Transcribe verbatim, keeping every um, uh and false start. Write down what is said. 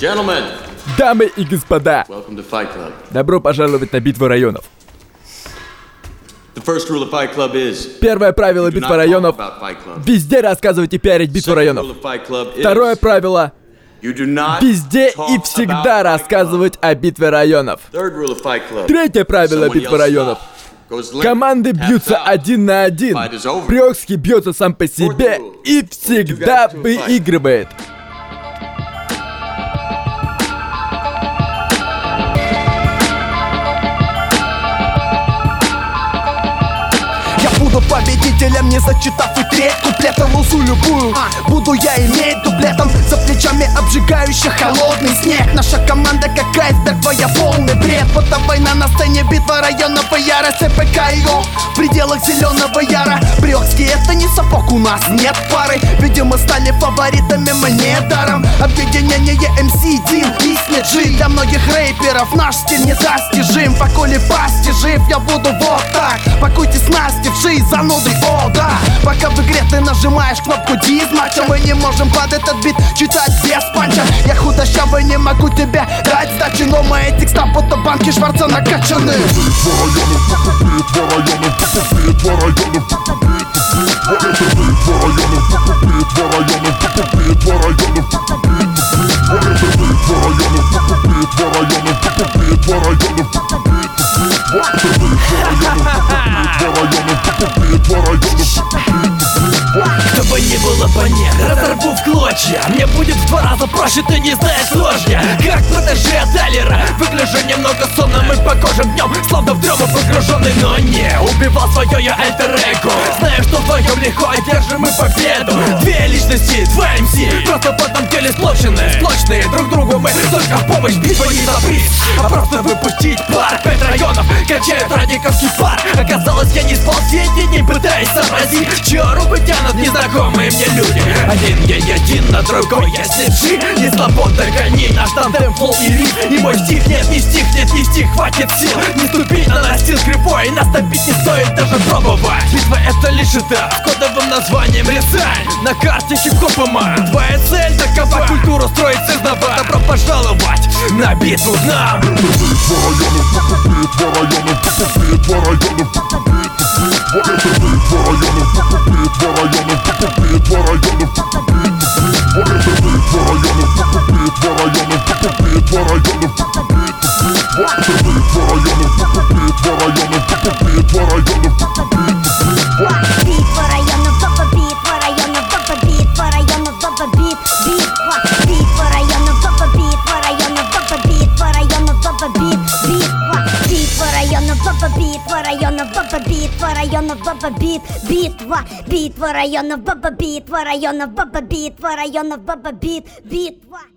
Gentlemen, Дамы и господа, welcome to Fight Club. добро пожаловать на битву районов. The first rule of Fight Club is Первое правило do not битвы talk районов about Fight Club. — везде рассказывать и пиарить битву Second районов. rule of Fight Club is Второе правило you do not — везде talk и about всегда Fight Club. рассказывать о битве районов. Third rule of Fight Club. Третье правило Someone битвы yells районов. stop, goes limp, Команды taps бьются out. один на один. Fight is over. Приокский бьется сам по себе и всегда выигрывает. Буду победителем, не зачитав и треть куплета, лузу любую буду я иметь дуплетом. За плечами обжигающий холодный снег. Наша команда как айсберг, твоя полный бред. Вот а война на сцене, битва районов и ярость. ПК.io в пределах зеленого яра. Приокский это не сапог, у нас нет пары. Видимо стали фаворитами, мы не даром. Объединение эм си Дин и Снеджи. Для многих рэперов наш стиль недостижим. Поколи пасти жив, я буду вот так. Пакуйте снасти в жизнь, зануды, о да. Пока в игре ты нажимаешь кнопку дизматча, мы не можем под этот бит читать без панча. Я худощавый, не могу тебе дать сдачи, но мои текста будто банки Шварца накачаны. Кто бы ни было бы мне, разорву в клочья. Мне будет в два раза проще, ты не знаешь ложья. Как протеже от Аллера, выгляжу немного сонно. Мы похожим днем, словно в дрему погруженный, но не убивал свое я альтер-эго. Знаю, что вдвоем легко одержим мы победу. Две личности, два эм си, просто в одном теле сплочены. Сплочные друг другу мы только в помощь. Битва не за приз, а просто выпустить пар. Пять районов качают радиковский пар. Оказалось, я не спал все эти дни, пытаясь сообразить, чьи руку тянут незнакомые мне люди. Один я един, на другой я Снеджи. Не слабон, только не наш тандем, флоу и риф. И мой стих нет, не стих, нет, не стих, хватит сил. Не ступить на настил кривой, нас добить не стоит даже пробовать. Битва это лишь этап с кодовым названием Рязань. На карте хип-хопа ман. Твоя цель такова, культуру строить создавать. Добро пожаловать на битву к нам. Битва, битва районов, баба, битва районов, баба, битва районов, баба, бит, битва.